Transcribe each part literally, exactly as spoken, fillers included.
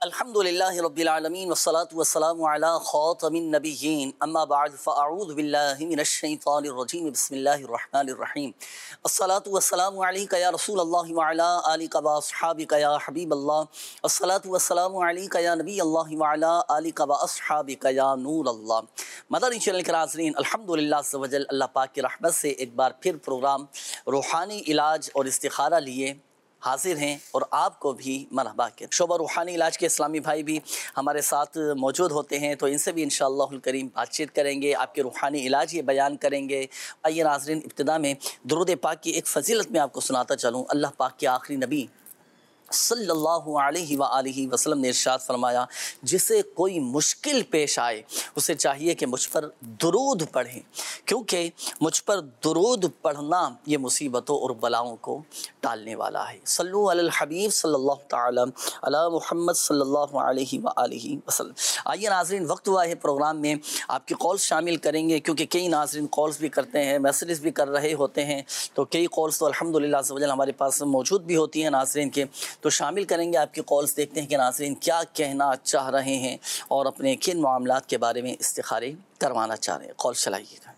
الحمدللہ رب العالمین والصلاة والسلام علی خاتم النبیین اما بعد فاعوذ باللہ من الشیطان الرجیم بسم اللہ الرحمن الرحیم الصلاة والسلام علیکہ یا رسول اللہ وعلی آلک واصحابک یا حبیب اللہ الصلاة والسلام علیکہ یا نبی اللہ وعلی آلک واصحابک یا نور اللہ۔ مدنی چینل کے ناظرین، الحمدللہ عز و جل اللہ پاک کی رحمت سے ایک بار پھر پروگرام روحانی علاج اور استخارہ لیے حاضر ہیں اور آپ کو بھی مرحبا کے شعبہ روحانی علاج کے اسلامی بھائی بھی ہمارے ساتھ موجود ہوتے ہیں، تو ان سے بھی انشاءاللہ الکریم بات چیت کریں گے، آپ کے روحانی علاج یہ بیان کریں گے۔ آئیے ناظرین، ابتدا میں درود پاک کی ایک فضیلت میں آپ کو سناتا چلوں۔ اللہ پاک کے آخری نبی صلی اللہ علیہ وآلہ وسلم نے ارشاد فرمایا، جسے کوئی مشکل پیش آئے اسے چاہیے کہ مجھ پر درود پڑھیں، کیونکہ مجھ پر درود پڑھنا یہ مصیبتوں اور بلاؤں کو ٹالنے والا ہے۔ صلو علی الحبیب صلی اللہ تعالی علی محمد صلی اللہ علیہ وآلہ وسلم۔ آئیے ناظرین، وقت ہوا ہے پروگرام میں آپ کی کالز شامل کریں گے، کیونکہ کئی ناظرین کالز بھی کرتے ہیں، میسیجز بھی کر رہے ہوتے ہیں، تو کئی کالز تو الحمدللہ عز و جل ہمارے پاس موجود بھی ہوتی ہیں ناظرین کے، تو شامل کریں گے آپ کی کالز۔ دیکھتے ہیں کہ ناظرین کیا کہنا چاہ رہے ہیں اور اپنے کن معاملات کے بارے میں استخارے کروانا چاہ رہے ہیں۔ کال چلائیے گا۔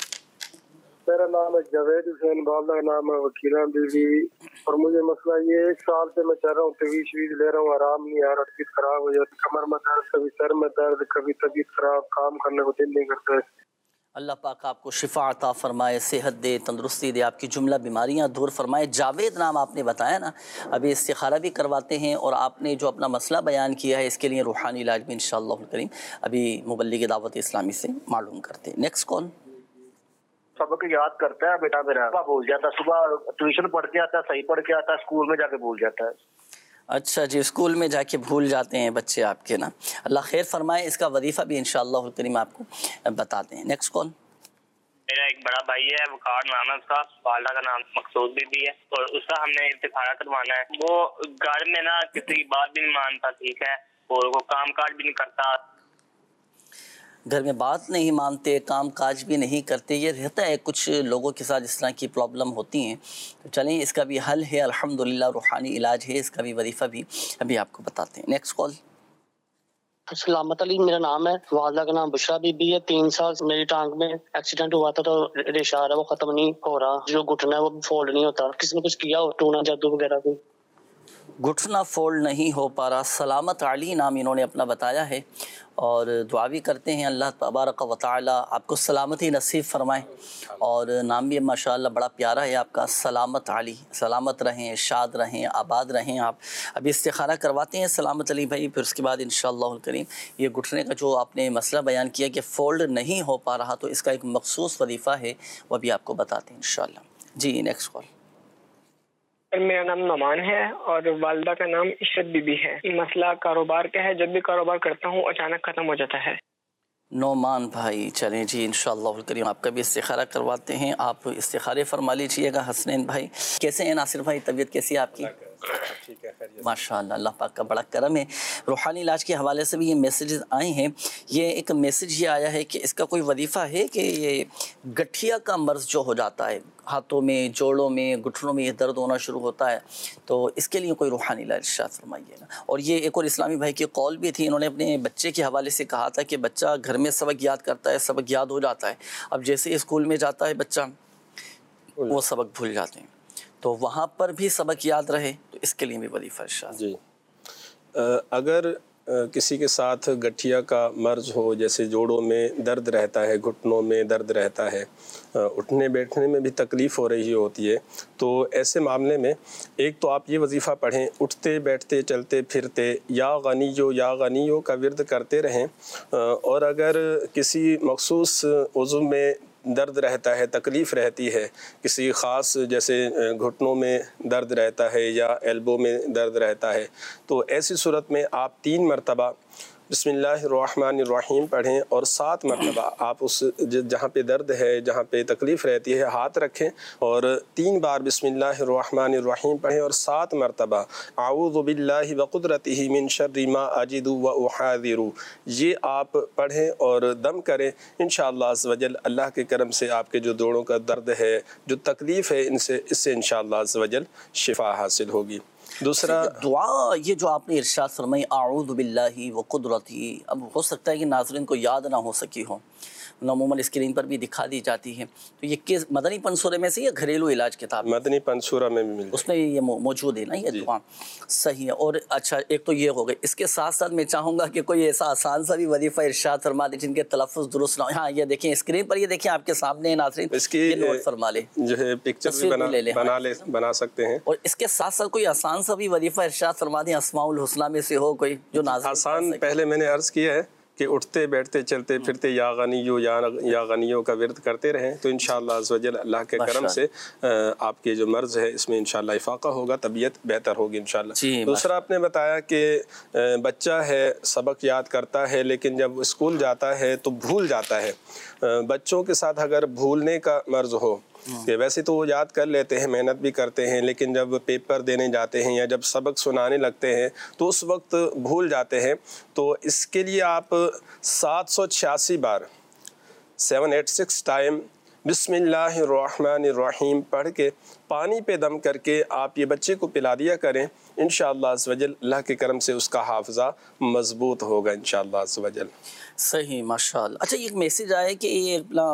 میرا نام ہے جاوید حسین، والدہ کا نام ہے وکیلہ بیوی، اور مجھے مسئلہ یہ ایک سال سے میں چل رہا ہوں، طویل شویز لے رہا ہوں، آرام نہیں آ رہا، طبیعت خراب ہو جاتی، کمر میں درد، کبھی سر میں درد، کبھی طبیعت خراب، کام کرنے کو دل نہیں کرتا ہے۔ اللہ پاک آپ کو شفا عطا فرمائے، صحت دے، تندرستی دے، آپ کی جملہ بیماریاں دور فرمائے۔ جاوید نام آپ نے بتایا نا، ابھی استخارہ بھی کرواتے ہیں، اور آپ نے جو اپنا مسئلہ بیان کیا ہے اس کے لیے روحانی علاج بھی انشاءاللہ الکریم ابھی مبلغ دعوت اسلامی سے معلوم کرتے ہیں۔ Next call. سبق یاد کرتا ہے بیٹا میرا، صبح بھول جاتا ہے، صبح ٹیوشن پڑھ کے آتا ہے، صحیح پڑھ کے آتا ہے، اسکول میں جا کے بھول جاتا ہے۔ اچھا جی، اسکول میں جا کے بھول جاتے ہیں بچے آپ کے نا، اللہ خیر فرمائے۔ اس کا وظیفہ بھی انشاءاللہ الکریم آپ کو بتاتے ہیں۔ Next call. میرا ایک بڑا بھائی ہے، وقار نام ہے اس کا، والدہ کا نام مقصود بی بی ہے، اور اس کا ہم نے استخارہ کروانا ہے۔ وہ گھر میں نا کسی کی بات بھی نہیں مانتا، ٹھیک ہے، اور وہ کام کاج بھی نہیں کرتا۔ گھر میں بات نہیں مانتے، کام کاج بھی نہیں کرتے، یہ رہتا ہے کچھ لوگوں کے ساتھ، اس طرح کی پرابلم ہوتی ہیں۔ تو چلیں اس کا بھی حل ہے، الحمدللہ روحانی علاج ہے، اس کا بھی وظیفہ بھی ابھی آپ کو بتاتے ہیں۔ Next call. سلامت علی میرا نام ہے، والدہ کا نام بشرا بی بی ہے۔ تین سال میری ٹانگ میں ایکسیڈنٹ ہوا تھا، تو ریشہ آ رہا ہے، وہ ختم نہیں ہو رہا، جو گھٹنا ہے وہ فولڈ نہیں ہوتا، کسی نے کچھ کیا ہو، ٹونا جادو وغیرہ کوئی؟ گھٹنا فولڈ نہیں ہو پا رہا۔ سلامت علی نام انہوں نے اپنا بتایا ہے، اور دعا بھی کرتے ہیں اللہ تبارک و تعالی آپ کو سلامتی نصیب فرمائے، اور نام بھی ماشاءاللہ بڑا پیارا ہے آپ کا، سلامت علی۔ سلامت رہیں، شاد رہیں، آباد رہیں آپ۔ ابھی استخارہ کرواتے ہیں سلامت علی بھائی، پھر اس کے بعد انشاءاللہ الکریم یہ گھٹنے کا جو آپ نے مسئلہ بیان کیا کہ فولڈ نہیں ہو پا رہا، تو اس کا ایک مخصوص وظیفہ ہے، وہ بھی آپ کو بتاتے ہیں انشاءاللہ۔ جی نیکسٹ کال۔ میرا نام نعمان ہے اور والدہ کا نام عشرت بی بی ہے۔ مسئلہ کاروبار کا ہے، جب بھی کاروبار کرتا ہوں اچانک ختم ہو جاتا ہے۔ نعمان بھائی، چلیں جی انشاءاللہ الکریم آپ کا بھی استخارہ کرواتے ہیں، آپ استخارے فرما لیجیے گا۔ حسنین بھائی کیسے ہیں؟ ناصر بھائی طبیعت کیسی ہے آپ کی؟ ماشاءاللہ اللہ پاک کا بڑا کرم ہے۔ روحانی علاج کے حوالے سے بھی یہ میسیجز آئے ہیں۔ یہ ایک میسیج یہ آیا ہے کہ اس کا کوئی وظیفہ ہے کہ یہ گٹھیا کا مرض جو ہو جاتا ہے، ہاتھوں میں، جوڑوں میں، گھٹنوں میں یہ درد ہونا شروع ہوتا ہے، تو اس کے لیے کوئی روحانی علاج ارشاد فرمائیے گا۔ اور یہ ایک اور اسلامی بھائی کی قول بھی تھی، انہوں نے اپنے بچے کے حوالے سے کہا تھا کہ بچہ گھر میں سبق یاد کرتا ہے، سبق یاد ہو جاتا ہے، اب جیسے اسکول میں جاتا ہے بچہ وہ سبق بھول جاتے ہیں، تو وہاں پر بھی سبق یاد رہے، تو اس کے لیے بھی وظیفہ ارشاد۔ جی اگر کسی کے ساتھ گٹھیا کا مرض ہو، جیسے جوڑوں میں درد رہتا ہے، گھٹنوں میں درد رہتا ہے، اٹھنے بیٹھنے میں بھی تکلیف ہو رہی ہوتی ہے، تو ایسے معاملے میں ایک تو آپ یہ وظیفہ پڑھیں، اٹھتے بیٹھتے چلتے پھرتے یا غنیو یا غنیو کا ورد کرتے رہیں۔ اور اگر کسی مخصوص عضو میں درد رہتا ہے، تکلیف رہتی ہے، کسی خاص جیسے گھٹنوں میں درد رہتا ہے یا ایلبو میں درد رہتا ہے، تو ایسی صورت میں آپ تین مرتبہ بسم اللہ الرحمن الرحیم پڑھیں، اور سات مرتبہ آپ اس جہاں پہ درد ہے، جہاں پہ تکلیف رہتی ہے، ہاتھ رکھیں اور تین بار بسم اللہ الرحمن الرحیم پڑھیں، اور سات مرتبہ اعوذ باللہ وقدرتہ من شر ما اجد واحاذر، یہ آپ پڑھیں اور دم کریں۔ انشاءاللہ عز و جل اللہ کے کرم سے آپ کے جو جوڑوں کا درد ہے، جو تکلیف ہے، ان سے اس سے انشاءاللہ عز و جل شفا حاصل ہوگی۔ دوسرا دعا یہ جو آپ نے ارشاد فرمائی اعوذ باللہ و قدرتی، اب ہو سکتا ہے کہ ناظرین کو یاد نہ ہو سکی ہو، عموماً اسکرین پر بھی دکھا دی جاتی ہے، تو یہ کس مدنی پنسورے میں سے یا گھریلو علاج کتاب مدنی پنسورہ میں بھی مل اس میں یہ موجود ہے نا یہ دعا؟ صحیح ہے۔ اور اچھا ایک تو یہ ہو گئی، اس کے ساتھ ساتھ میں چاہوں گا کہ کوئی ایسا آسان سا بھی وظیفہ ارشاد فرما دے جن کے تلفظ درست نہ ہو۔ ہاں یہ دیکھیں اسکرین پر، یہ دیکھیں آپ کے سامنے ناظرین، اس کی یہ نوٹ فرما لیں، جو ہے پکچر بھی بنا بنا لے بنا سکتے ہیں، اور اس کے ساتھ ساتھ کوئی آسان سا بھی وظیفہ ارشاد فرما دیں اسماء الحسنیٰ میں سے ہو کوئی جو ناظرین آسان۔ پہلے میں نے عرض کیا ہے کہ اٹھتے بیٹھتے چلتے پھرتے یا غنیو یا غنیوں کا ورد کرتے رہیں تو انشاءاللہ عز و جل اللہ کے کرم سے آپ کے جو مرض ہے اس میں انشاءاللہ افاقہ ہوگا، طبیعت بہتر ہوگی انشاءاللہ۔ دوسرا آپ نے بتایا کہ بچہ ہے سبق یاد کرتا ہے لیکن جب اسکول جاتا ہے تو بھول جاتا ہے۔ بچوں کے ساتھ اگر بھولنے کا مرض ہو کہ ویسے تو وہ یاد کر لیتے ہیں، محنت بھی کرتے ہیں، لیکن جب پیپر دینے جاتے ہیں یا جب سبق سنانے لگتے ہیں تو اس وقت بھول جاتے ہیں، تو اس کے لیے آپ سات سو چھیاسی بار سیون ایٹ سکس ٹائم بسم اللہ الرحمن الرحیم پڑھ کے پانی پہ دم کر کے آپ یہ بچے کو پلا دیا کریں، انشاءاللہ عز و جل اللہ کے کرم سے اس کا حافظہ مضبوط ہوگا انشاءاللہ عز و جل۔ صحیح، ماشاءاللہ۔ اچھا ایک میسیج آیا کہ یہ اپنا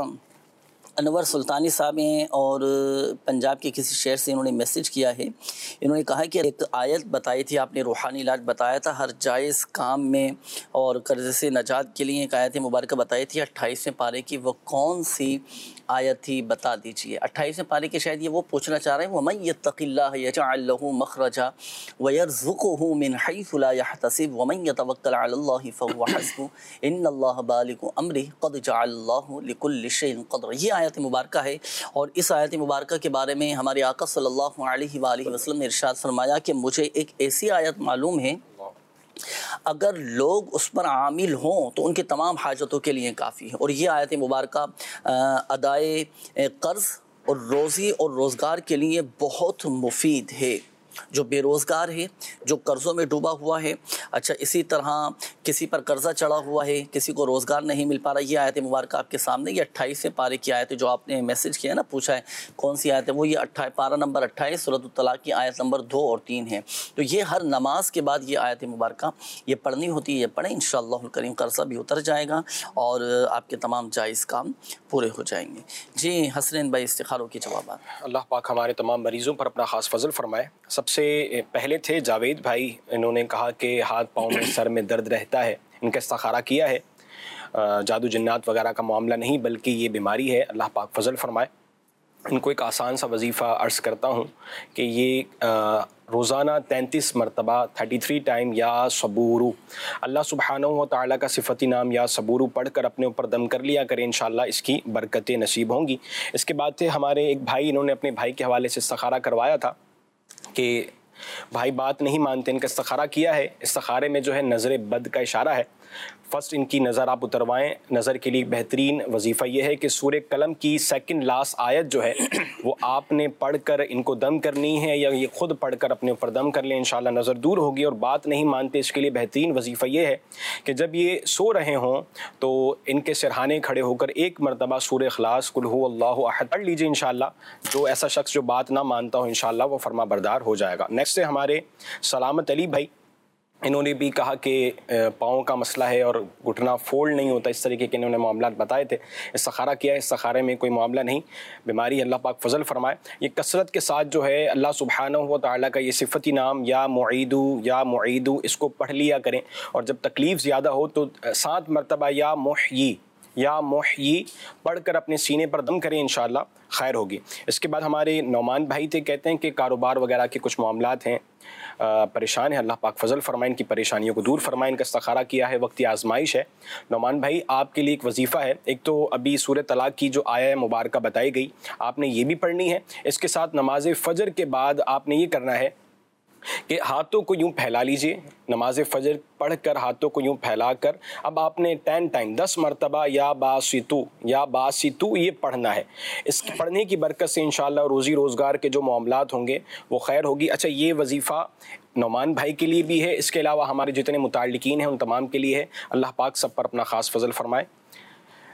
انور سلطانی صاحب ہیں اور پنجاب کے کسی شہر سے انہوں نے میسیج کیا ہے، انہوں نے کہا کہ ایک آیت بتائی تھی آپ نے، روحانی علاج بتایا تھا ہر جائز کام میں، اور قرضے سے نجات کے لیے ایک آیت مبارکہ بتائی تھی اٹھائیسویں پارے کی، وہ کون سی آیت تھی بتا دیجئے؟ اٹھائیسویں پارے کے شاید یہ وہ پوچھنا چاہ رہے ہیں، وَمَن يَتَّقِ اللَّهَ يَجْعَلْ لَهُ مَخْرَجًا وَيَرْزُقْهُ مِنْ حَيْثُ لَا يَحْتَسِبُ وَمَن يَتَوَكَّلْ عَلَى اللَّهِ فَهُوَ حَسْبُهُ إِنَّ اللَّهَ بَالِغُ أَمْرِهِ قَدْ جَعَلَ اللَّهُ لِكُلِّ شَيْءٍ قَدْرًا۔ یہ آیت مبارکہ ہے، اور اس آیت مبارکہ کے بارے میں ہمارے آقا صلی اللہ علیہ وآلہ وسلم نے ارشاد فرمایا کہ مجھے ایک ایسی آیت معلوم ہے اگر لوگ اس پر عامل ہوں تو ان کے تمام حاجتوں کے لیے کافی ہے، اور یہ آیت مبارکہ ادائے قرض اور روزی اور روزگار کے لیے بہت مفید ہے۔ جو بے روزگار ہے، جو قرضوں میں ڈوبا ہوا ہے، اچھا اسی طرح کسی پر قرضہ چڑھا ہوا ہے، کسی کو روزگار نہیں مل پا رہا، یہ آیت مبارکہ آپ کے سامنے، یہ اٹھائیسویں پارے کی آیت ہے جو آپ نے میسج کیا ہے نا، پوچھا ہے کون سی آیت ہے، وہ یہ اٹھائیس پارہ نمبر اٹھائیس سورۃ الطلاق کی آیت نمبر دو اور تین ہے۔ تو یہ ہر نماز کے بعد یہ آیت مبارکہ یہ پڑھنی ہوتی ہے، یہ پڑھیں انشاءاللہ الکریم، قرضہ بھی اتر جائے گا اور آپ کے تمام جائز کام پورے ہو جائیں گے۔ جی حسنین بھائی استخاروں کے جوابات۔ اللہ پاک ہمارے تمام مریضوں پر اپنا خاص فضل فرمائے۔ سب سے پہلے تھے جاوید بھائی، انہوں نے کہا کہ ہاتھ پاؤں میں سر میں درد رہتا ہے، ان کا استخارہ کیا ہے، جادو جنات وغیرہ کا معاملہ نہیں بلکہ یہ بیماری ہے، اللہ پاک فضل فرمائے۔ ان کو ایک آسان سا وظیفہ عرض کرتا ہوں کہ یہ روزانہ تینتیس مرتبہ تھرٹی تھری ٹائم یا صبورو، اللہ سبحانہ و تعالیٰ کا صفتی نام یا صبورو پڑھ کر اپنے اوپر دم کر لیا کریں، انشاءاللہ اس کی برکتیں نصیب ہوں گی۔ اس کے بعد تھے ہمارے ایک بھائی، انہوں نے اپنے بھائی کے حوالے سے استخارہ کروایا تھا کہ بھائی بات نہیں مانتے، ان کا استخارہ کیا ہے، استخارے میں جو ہے نظر بد کا اشارہ ہے، فرسٹ ان کی نظر آپ اتروائیں۔ نظر کے لیے بہترین وظیفہ یہ ہے کہ سورہ قلم کی سیکنڈ لاسٹ آیت جو ہے وہ آپ نے پڑھ کر ان کو دم کرنی ہے، یا یہ خود پڑھ کر اپنے اوپر دم کر لیں، انشاءاللہ نظر دور ہوگی۔ اور بات نہیں مانتے، اس کے لیے بہترین وظیفہ یہ ہے کہ جب یہ سو رہے ہوں تو ان کے سرہانے کھڑے ہو کر ایک مرتبہ سورہ اخلاص قل هو اللہ احد پڑھ لیجیے، انشاءاللہ جو ایسا شخص جو بات نہ مانتا ہو انشاءاللہ وہ فرما بردار ہو جائے گا۔ نیکسٹ ہے ہمارے سلامت علی بھائی، انہوں نے بھی کہا کہ پاؤں کا مسئلہ ہے اور گھٹنا فولڈ نہیں ہوتا، اس طریقے کے انہوں نے معاملات بتائے تھے، استخارہ کیا ہے، استخارے میں کوئی معاملہ نہیں، بیماری اللہ پاک فضل فرمائے۔ یہ کثرت کے ساتھ جو ہے اللہ سبحانہ و تعالیٰ کا یہ صفتی نام یا معیدو یا معیدو اس کو پڑھ لیا کریں، اور جب تکلیف زیادہ ہو تو سات مرتبہ یا محیی یا محیی پڑھ کر اپنے سینے پر دم کریں، انشاءاللہ خیر ہوگی۔ اس کے بعد ہمارے نعمان بھائی تھے، کہتے ہیں کہ کاروبار وغیرہ کے کچھ معاملات ہیں، پریشان ہے، اللہ پاک فضل فرمائے، ان کی پریشانیوں کو دور فرمائے، ان کا استخارہ کیا ہے، وقتی آزمائش ہے۔ نعمان بھائی آپ کے لیے ایک وظیفہ ہے، ایک تو ابھی سورہ طلاق کی جو آیہ مبارکہ بتائی گئی آپ نے یہ بھی پڑھنی ہے، اس کے ساتھ نماز فجر کے بعد آپ نے یہ کرنا ہے کہ ہاتھوں کو یوں پھیلا لیجئے، نماز فجر پڑھ کر ہاتھوں کو یوں پھیلا کر اب آپ نے ٹین ٹائم دس مرتبہ یا باسطو یا باسطو یہ پڑھنا ہے۔ اس پڑھنے کی برکت سے انشاءاللہ روزی روزگار کے جو معاملات ہوں گے وہ خیر ہوگی۔ اچھا یہ وظیفہ نعمان بھائی کے لیے بھی ہے، اس کے علاوہ ہمارے جتنے متعلقین ہیں ان تمام کے لیے ہے، اللہ پاک سب پر اپنا خاص فضل فرمائے۔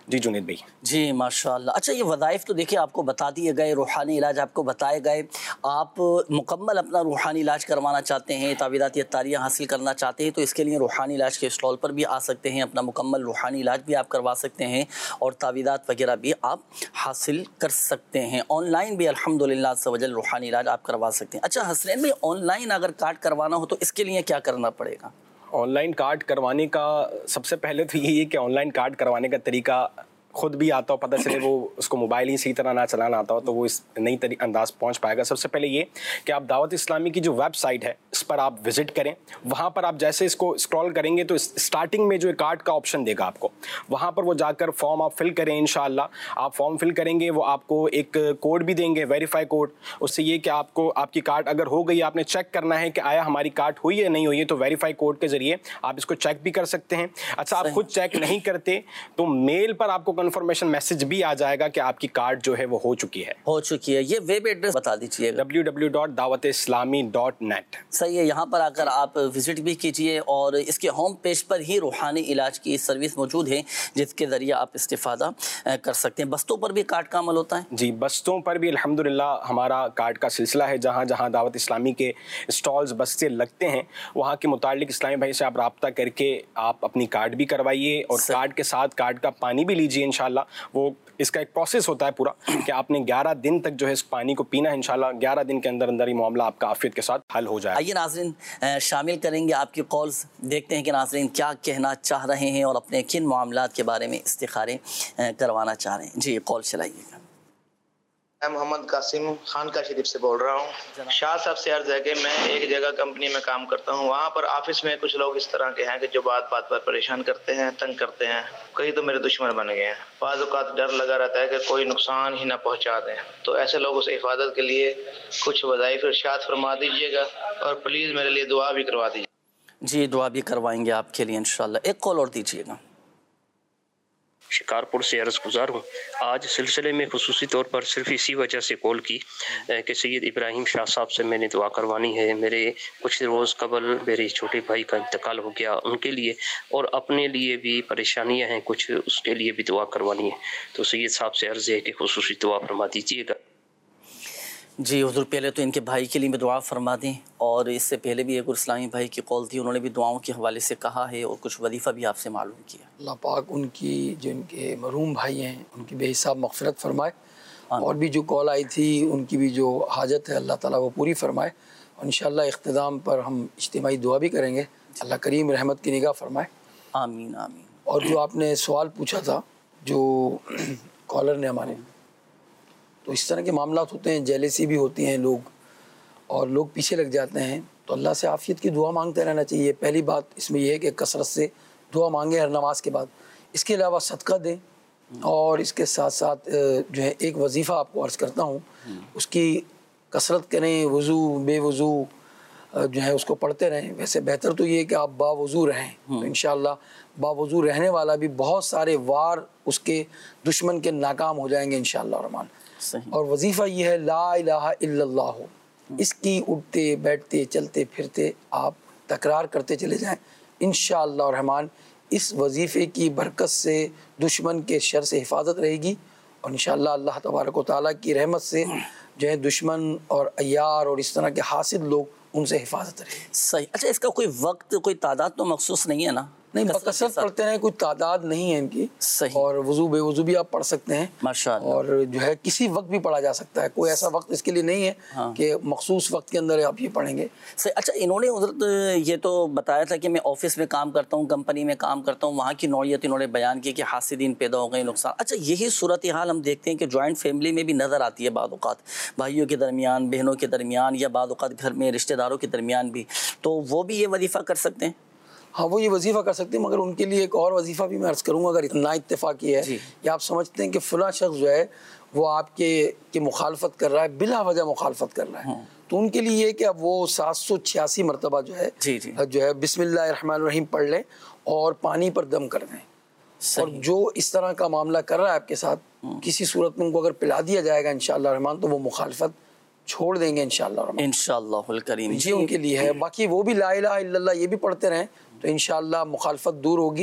جی جنید بھائی. جی ماشاءاللہ. اچھا یہ وظائف تو دیکھیں آپ کو بتا دیے گئے, روحانی علاج آپ کو بتائے گئے, آپ مکمل اپنا روحانی علاج کروانا چاہتے ہیں, تعویذاتی عطاریاں حاصل کرنا چاہتے ہیں تو اس کے لیے روحانی علاج کے اسٹال پر بھی آ سکتے ہیں, اپنا مکمل روحانی علاج بھی آپ کروا سکتے ہیں اور تعویذات وغیرہ بھی آپ حاصل کر سکتے ہیں. آن لائن بھی الحمدللہ عز و جل روحانی علاج آپ کروا سکتے ہیں. اچھا حسنین بھائی, آن لائن اگر کارڈ کروانا ہو تو اس کے لیے کیا کرنا پڑے گا؟ آن لائن کارڈ کروانے کا سب سے پہلے تو یہی ہے کہ آن لائن کارڈ کروانے کا طریقہ خود بھی آتا ہو, پتہ چلے وہ اس کو موبائل ہی صحیح طرح نہ چلانا آتا ہو تو وہ اس نئی طریقے انداز پہنچ پائے گا. سب سے پہلے یہ کہ آپ دعوت اسلامی کی جو ویب سائٹ ہے اس پر آپ وزٹ کریں. وہاں پر آپ جیسے اس کو اسکرول کریں گے تو اسٹارٹنگ میں جو کارڈ کا آپشن دے گا آپ کو, وہاں پر وہ جا کر فارم آپ فل کریں. انشاءاللہ آپ فارم فل کریں گے, وہ آپ کو ایک کوڈ بھی دیں گے, ویریفائی کوڈ. اس سے یہ کہ آپ کو آپ کی کارڈ اگر ہو گئی, آپ نے چیک کرنا ہے کہ آیا ہماری کارڈ ہوئی ہے نہیں ہوئی ہے, تو ویریفائی کوڈ کے ذریعے آپ اس کو چیک بھی کر سکتے ہیں. اچھا آپ خود چیک نہیں کرتے تو میل پر آپ کو کنفرمیشن میسج بھی آ جائے گا کہ آپ کی کارڈ جو ہے وہ ہو چکی ہے ہو چکی ہے یہ ویب ایڈریس بتا دیجیے گا. ڈبلیو ڈبلیو ڈاٹ دعوت اسلامی ڈاٹ نیٹ. صحیح ہے, یہاں پر آ کر آپ وزٹ بھی کیجئے اور اس کے ہوم پیج پر ہی روحانی علاج کی سروس موجود ہے جس کے ذریعے آپ استفادہ کر سکتے ہیں. بستوں پر بھی کارڈ کا عمل ہوتا ہے؟ جی بستوں پر بھی الحمدللہ ہمارا کارڈ کا سلسلہ ہے. جہاں جہاں دعوت اسلامی کے اسٹالز بستے لگتے ہیں وہاں کے متعلق اسلامی بھائی سے آپ رابطہ کر کے آپ اپنی کارڈ بھی کروائیے اور کارڈ کے ساتھ کارڈ کا پانی بھی لیجیے. انشاءاللہ وہ اس کا ایک پروسیس ہوتا ہے پورا کہ آپ نے گیارہ دن تک جو ہے اس پانی کو پینا ہے. انشاءاللہ گیارہ دن کے اندر اندر ہی معاملہ آپ کا عافیت کے ساتھ حل ہو جائے. آئیے ناظرین شامل کریں گے آپ کی کالز, دیکھتے ہیں کہ ناظرین کیا کہنا چاہ رہے ہیں اور اپنے کن معاملات کے بارے میں استخارے کروانا چاہ رہے ہیں. جی کال چلائیے گا. میں محمد قاسم خان کا شریف سے بول رہا ہوں. شاہ صاحب سے عرض ہے کہ میں ایک جگہ کمپنی میں کام کرتا ہوں, وہاں پر آفس میں کچھ لوگ اس طرح کے ہیں کہ جو بات بات پر پریشان کرتے ہیں, تنگ کرتے ہیں. کئی تو میرے دشمن بن گئے ہیں. بعض اوقات ڈر لگا رہتا ہے کہ کوئی نقصان ہی نہ پہنچا دیں. تو ایسے لوگوں سے حفاظت کے لیے کچھ وظائف ارشاد فرما دیجیے گا اور پلیز میرے لیے دعا بھی کروا دیجیے. جی دعا بھی کروائیں گے آپ کے لیے انشاءاللہ. ایک کال اور دیجیے گا. شکارپور سے عرض گزار ہوں. آج سلسلے میں خصوصی طور پر صرف اسی وجہ سے کال کی کہ سید ابراہیم شاہ صاحب سے میں نے دعا کروانی ہے. میرے کچھ روز قبل میرے چھوٹے بھائی کا انتقال ہو گیا, ان کے لیے اور اپنے لیے بھی پریشانیاں ہیں کچھ, اس کے لیے بھی دعا کروانی ہے. تو سید صاحب سے عرض ہے کہ خصوصی دعا فرما دیجیے گا. جی حضور پہلے تو ان کے بھائی کے لیے بھی دعا فرما دیں, اور اس سے پہلے بھی ایک اور اسلامی بھائی کی کال تھی, انہوں نے بھی دعاؤں کے حوالے سے کہا ہے اور کچھ وظیفہ بھی آپ سے معلوم کیا. اللہ پاک ان کی جو ان کے مرحوم بھائی ہیں ان کی بے حساب مغفرت فرمائے, اور بھی جو کال آئی تھی ان کی بھی جو حاجت ہے اللہ تعالیٰ وہ پوری فرمائے. اور انشاءاللہ اختتام پر ہم اجتماعی دعا بھی کریں گے, اللہ کریم رحمت کی نگاہ فرمائے. آمین آمین. اور جو آپ نے سوال پوچھا تھا جو کالر نے ہمارے, تو اس طرح کے معاملات ہوتے ہیں, جیلیسی بھی ہوتی ہیں لوگ اور لوگ پیچھے لگ جاتے ہیں, تو اللہ سے عافیت کی دعا مانگتے رہنا چاہیے. پہلی بات اس میں یہ ہے کہ کثرت سے دعا مانگیں ہر نماز کے بعد. اس کے علاوہ صدقہ دیں, اور اس کے ساتھ ساتھ جو ہے ایک وظیفہ آپ کو عرض کرتا ہوں, اس کی کثرت کریں. وضو بے وضو جو ہے اس کو پڑھتے رہیں. ویسے بہتر تو یہ ہے کہ آپ با وضو رہیں, تو انشاءاللہ با وضو رہنے والا بھی بہت سارے وار اس کے دشمن کے ناکام ہو جائیں گے انشاءاللہ الرحمن. اور وظیفہ یہ ہے لا الہ الا اللہ, اس کی اٹھتے بیٹھتے چلتے پھرتے آپ تکرار کرتے چلے جائیں انشاءاللہ الرحمن. اس وظیفے کی برکت سے دشمن کے شر سے حفاظت رہے گی, اور انشاءاللہ اللہ تبارک و تعالیٰ کی رحمت سے جو ہے دشمن اور عیار اور اس طرح کے حاسد لوگ ان سے حفاظت رہے گی. صحیح. اچھا اس کا کوئی وقت کوئی تعداد تو مخصوص نہیں ہے نا؟ نہیں, بکثرت پڑھتے ہیں, کوئی تعداد نہیں ہے ان کی. صحیح. اور وضو بے وضو بھی آپ پڑھ سکتے ہیں ماشاءاللہ, اور جو ہے کسی وقت بھی پڑھا جا سکتا ہے. کوئی ایسا وقت اس کے لیے نہیں ہے کہ مخصوص وقت کے اندر آپ یہ پڑھیں گے. صحیح. اچھا انہوں نے حضرت یہ تو بتایا تھا کہ میں آفس میں کام کرتا ہوں, کمپنی میں کام کرتا ہوں, وہاں کی نوعیت انہوں نے بیان کی کہ حاسدین پیدا ہو گئے, نقصان. اچھا یہی صورتحال ہم دیکھتے ہیں کہ جوائنٹ فیملی میں بھی نظر آتی ہے بعض اوقات, بھائیوں کے درمیان, بہنوں کے درمیان, یا بعض اوقات گھر میں رشتہ داروں کے درمیان بھی, تو وہ بھی یہ وظیفہ کر سکتے ہیں؟ ہاں وہ یہ وظیفہ کر سکتے ہیں, مگر ان کے لیے ایک اور وظیفہ بھی میں عرض کروں گا. اگر اتنا اتفاقی ہے جی. یا آپ سمجھتے ہیں کہ فلاں شخص جو ہے وہ آپ کے کی مخالفت کر رہا ہے, بلا وجہ مخالفت کر رہا ہے, تو ان کے لیے یہ کہ اب وہ سات سو چھیاسی مرتبہ جو ہے جی جی جو ہے بسم اللہ الرحمن الرحیم پڑھ لیں اور پانی پر دم کر دیں. اور جو اس طرح کا معاملہ کر رہا ہے آپ کے ساتھ, کسی صورت میں ان کو اگر پلا دیا جائے گا انشاءاللہ الرحمن تو وہ مخالفت چھوڑ دیں گے انشاءاللہ الرحمن. انشاءاللہ الکریم. جی ان کے لیے ہے. باقی وہ بھی لا الہ الا اللہ یہ بھی پڑھتے رہیں تو انشاءاللہ مخالفت دور ہوگی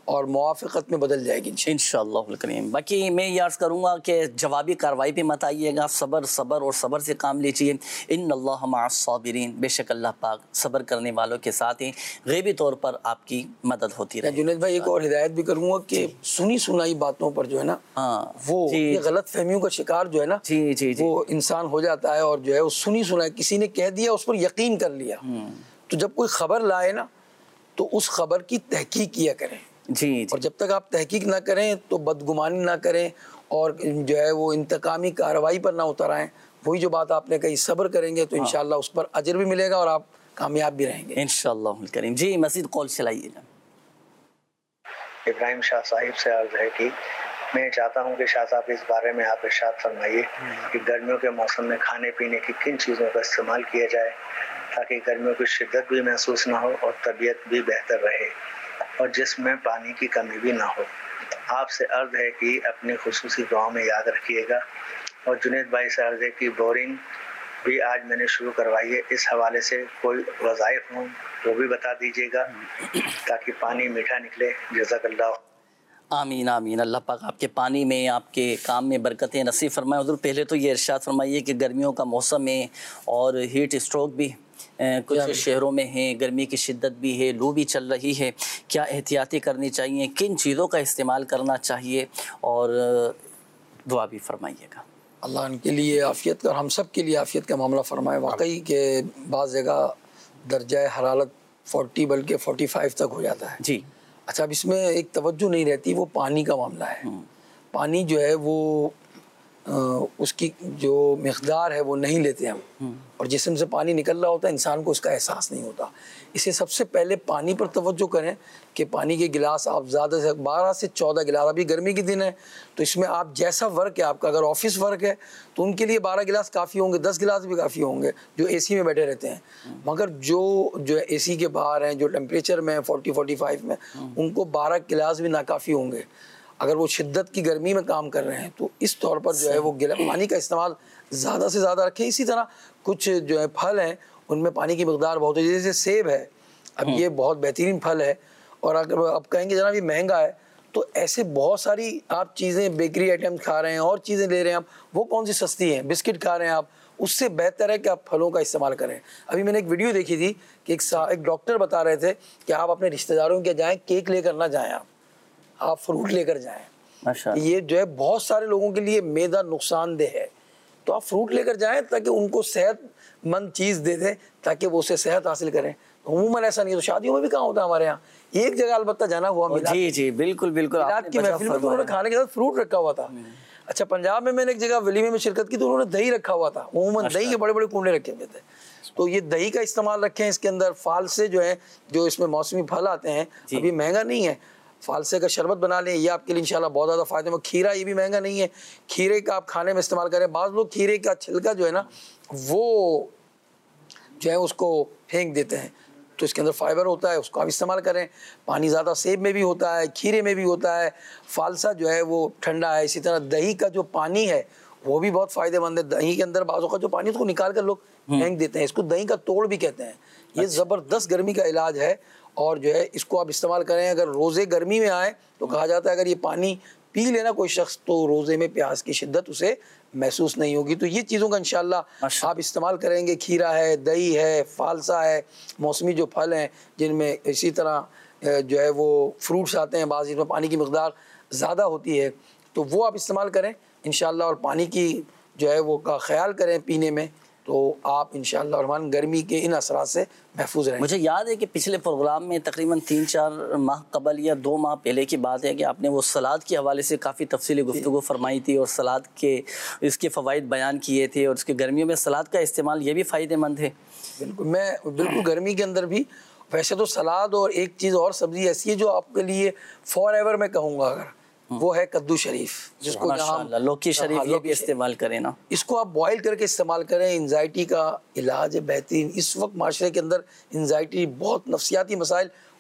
اور موافقت میں بدل جائے گی انشاءاللہ الکریم. باقی میں یہ عرض کروں گا کہ جوابی کارروائی پہ مت آئیے گا، صبر صبر اور صبر سے کام لیجیے. ان اللہ مع الصابرین، بے شک اللہ پاک صبر کرنے والوں کے ساتھ ہیں، غیبی طور پر آپ کی مدد ہوتی رہے. جنید بھائی ایک اور ہدایت بھی کروں گا کہ سنی سنائی باتوں پر جو ہے نا ہاں وہ یہ غلط فہمیوں کا شکار جو ہے نا جی جی وہ انسان ہو جاتا ہے، اور جو ہے وہ سنی سنائی کسی نے کہہ دیا اس پر یقین کر لیا. تو جب کوئی خبر لائے نا تو اس خبر کی تحقیق کیا کریں جی اور جب تک آپ تحقیق نہ کریں تو بدگمانی نہ کریں اور جو ہے وہ انتقامی کارروائی پر نہ اتر آئیں. وہی جو بات آپ نے کہی، صبر کریں گے تو انشاءاللہ اس پر اجر بھی ملے گا اور آپ کامیاب بھی رہیں گے انشاءاللہ الکریم. جی مزید کال چلائیے گا. ابراہیم شاہ صاحب سے عرض ہے کہ میں چاہتا ہوں کہ شاہ صاحب اس بارے میں آپ ارشاد فرمائیے کہ گرمیوں کے موسم میں کھانے پینے کی کن چیزوں کا استعمال کیا جائے تاکہ گرمیوں کی شدت بھی محسوس نہ ہو اور طبیعت بھی بہتر رہے اور جسم میں پانی کی کمی بھی نہ ہو. آپ سے عرض ہے کہ اپنی خصوصی دعاؤں میں یاد رکھیے گا. اور جنید بھائی سے عرض ہے کہ بورنگ بھی آج میں نے شروع کروائی ہے، اس حوالے سے کوئی وظائف ہوں وہ بھی بتا دیجیے گا تاکہ پانی میٹھا نکلے. جزاک اللہ. آمین آمین. اللہ پاک آپ کے پانی میں، آپ کے کام میں برکتیں نصیب فرمائے. حضور پہلے تو یہ ارشاد فرمائیے کہ گرمیوں کا موسم ہے اور ہیٹ اسٹروک بھی کچھ شہروں میں ہیں، گرمی کی شدت بھی ہے، لو بھی چل رہی ہے. کیا احتیاطی کرنی چاہیے، کن چیزوں کا استعمال کرنا چاہیے، اور دعا بھی فرمائیے گا. اللہ ان کے لیے عافیت کا اور ہم سب کے لیے عافیت کا معاملہ فرمائے. واقعی کہ بعض جگہ درجہ حرارت فورٹی بلکہ فورٹی فائیو تک ہو جاتا ہے. جی اچھا، اب اس میں ایک توجہ نہیں رہتی، وہ پانی کا معاملہ ہے. پانی جو ہے وہ اس کی جو مقدار ہے وہ نہیں لیتے ہم، اور جسم سے پانی نکل رہا ہوتا ہے، انسان کو اس کا احساس نہیں ہوتا. اسے سب سے پہلے پانی پر توجہ کریں کہ پانی کے گلاس آپ زیادہ سے بارہ سے چودہ گلاس، ابھی گرمی کے دن ہے تو اس میں آپ جیسا ورک ہے آپ کا، اگر آفس ورک ہے تو ان کے لیے بارہ گلاس کافی ہوں گے، دس گلاس بھی کافی ہوں گے جو اے سی میں بیٹھے رہتے ہیں. مگر جو جو اے سی کے باہر ہیں، جو ٹیمپریچر میں فورٹی فورٹی فائیو میں، ان کو بارہ گلاس بھی ناکافی ہوں گے. اگر وہ شدت کی گرمی میں کام کر رہے ہیں تو اس طور پر جو ہے وہ پانی کا استعمال زیادہ سے زیادہ رکھیں. اسی طرح کچھ جو ہے پھل ہیں ان میں پانی کی مقدار بہت ہے، جیسے سیب ہے. اب یہ بہت بہترین پھل ہے، اور اگر آپ کہیں گے جناب یہ مہنگا ہے، تو ایسے بہت ساری آپ چیزیں بیکری آئٹم کھا رہے ہیں اور چیزیں لے رہے ہیں آپ، وہ کون سی سستی ہیں؟ بسکٹ کھا رہے ہیں آپ، اس سے بہتر ہے کہ آپ پھلوں کا استعمال کریں. ابھی میں نے ایک ویڈیو دیکھی تھی کہ ایک ایک ڈاکٹر بتا رہے تھے کہ آپ اپنے رشتہ داروں کے جائیں، کیک لے کر نہ جائیں، آپ آپ فروٹ لے کر جائیں. یہ جو ہے بہت سارے لوگوں کے لیے میدا نقصان دہ ہے، تو آپ فروٹ لے کر جائیں تاکہ ان کو صحت مند چیز دے دیں تاکہ وہ اسے صحت حاصل کریں. عموماً ایسا نہیں ہے، تو شادیوں میں بھی کہاں ہوتا ہے ہمارے یہاں. ایک جگہ البتہ جانا ہوا میلاد، جی جی بالکل بالکل، میلاد کی محفل میں تو انہوں نے کھانے کے ساتھ فروٹ رکھا ہوا تھا. اچھا، پنجاب میں میں نے ایک جگہ ولیمے میں شرکت کی تو انہوں نے دہی رکھا ہوا تھا. عموماً دہی کے بڑے بڑے کنڈے رکھے ہوئے تھے. تو یہ دہی کا استعمال رکھیں. اس کے اندر فالسے جو ہیں، جو اس میں موسمی پھل آتے ہیں، ابھی مہنگا نہیں ہے، فالسے کا شربت بنا لیں، یہ آپ کے لیے انشاءاللہ بہت زیادہ فائدہ مند. کھیرا یہ بھی مہنگا نہیں ہے، کھیرے کا آپ کھانے میں استعمال کریں. بعض لوگ کھیرے کا چھلکا جو ہے نا وہ جو ہے اس کو پھینک دیتے ہیں، تو اس کے اندر فائبر ہوتا ہے، اس کو آپ استعمال کریں. پانی زیادہ سیب میں بھی ہوتا ہے، کھیرے میں بھی ہوتا ہے. فالسا جو ہے وہ ٹھنڈا ہے. اسی طرح دہی کا جو پانی ہے وہ بھی بہت فائدہ مند ہے. دہی کے اندر بعض اوقات جو پانی اس کو نکال کر لوگ پھینک دیتے ہیں، اس کو دہی کا توڑ بھی کہتے ہیں. یہ زبردست گرمی کا علاج ہے، اور جو ہے اس کو آپ استعمال کریں. اگر روزے گرمی میں آئے تو کہا جاتا ہے اگر یہ پانی پی لینا کوئی شخص تو روزے میں پیاس کی شدت اسے محسوس نہیں ہوگی. تو یہ چیزوں کا انشاءاللہ آپ استعمال کریں گے. کھیرا ہے، دہی ہے، فالسا ہے، موسمی جو پھل ہیں جن میں اسی طرح جو ہے وہ فروٹس آتے ہیں بعض، جن میں پانی کی مقدار زیادہ ہوتی ہے، تو وہ آپ استعمال کریں انشاءاللہ. اور پانی کی جو ہے وہ کا خیال کریں پینے میں، تو آپ انشاءاللہ الرحمن گرمی کے ان اثرات سے محفوظ رہیں. مجھے یاد ہے کہ پچھلے پروگرام میں تقریباً تین چار ماہ قبل یا دو ماہ پہلے کی بات ہے کہ آپ نے وہ سلاد کے حوالے سے کافی تفصیلی گفتگو فرمائی تھی، اور سلاد کے اس کے فوائد بیان کیے تھے، اور اس کے گرمیوں میں سلاد کا استعمال یہ بھی فائدہ مند ہے. بالکل، میں بالکل گرمی کے اندر بھی ویسے تو سلاد، اور ایک چیز اور سبزی ایسی ہے جو آپ کے لیے فار ایور میں کہوں گا، اگر وہ ہے کدو شریف، جس کو لوکی شریف، یہ بھی استعمال کریں نا. اس کو آپ بوائل کر کے استعمال کریں. انزائٹی کا علاج ہے بہترین. اس وقت معاشرے کے اندر انزائٹی، بہت نفسیاتی مسائل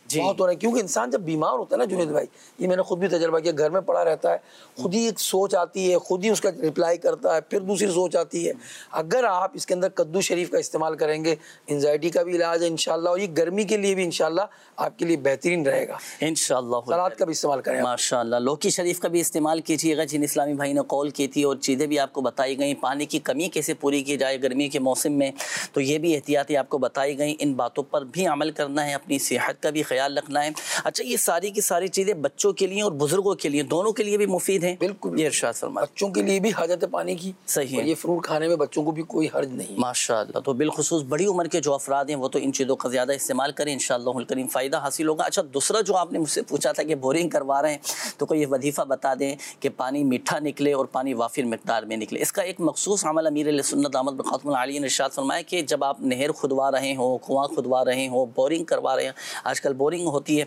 بہت ہو رہا ہے، کیونکہ انسان جب بیمار ہوتا ہے نا جنید بھائی، یہ میں نے خود بھی تجربہ کیا، گھر میں پڑا رہتا ہے، خود ہی ایک سوچ آتی ہے، خود ہی اس کا رپلائی کرتا ہے، پھر دوسری سوچ آتی ہے. اگر آپ اس کے اندر کدو شریف کا استعمال کریں گے، انزائٹی کا بھی علاج ہے انشاءاللہ، اور یہ گرمی کے لیے بھی انشاءاللہ آپ کے لیے بہترین رہے گا انشاءاللہ. سلاد کا بھی استعمال کریں ماشاءاللہ. لوکی شریف کا بھی استعمال کیجیے گا. جن اسلامی بھائی نے کال کی تھی اور چیزیں بھی آپ کو بتائی گئیں، پانی کی کمی کیسے پوری کی جائے گرمی کے موسم میں، تو یہ بھی احتیاطی آپ کو بتائی گئیں. ان باتوں پر بھی عمل کرنا ہے، اپنی صحت کا بھی خیال رکھنا ہے. اچھا، یہ ساری کی ساری چیزیں بچوں کے لیے اور بزرگوں کے لیے دونوں کے لیے بھی مفید ہیں. بالکل، یہ ارشاد فرمائیں. بچوں کے لیے بھی حاجت ہے پانی کی. صحیح ہے. یہ فروٹ کھانے میں بچوں کو بھی کوئی حرج نہیں. ماشاءاللہ. تو بالخصوص بڑی عمر کے جو افراد ہیں وہ تو ان چیزوں کا زیادہ استعمال کریں، انشاءاللہ الکریم فائدہ حاصل ہوگا. اچھا، دوسرا جو آپ نے مجھ سے پوچھا تھا کہ بورنگ کروا رہے ہیں تو کوئی یہ وظیفہ بتا دیں کہ پانی میٹھا نکلے اور پانی وافر مقدار میں نکلے. اس کا ایک مخصوص عمل امیر علیہ سنت احمد بن خاتم العالیہ نے ارشاد فرمایا کہ جب آپ نہر کھدوا رہے ہوں، کنواں کھدوا رہے ہوں، بورنگ کروا رہے ہیں، آج کل بورنگ ہوتی ہے،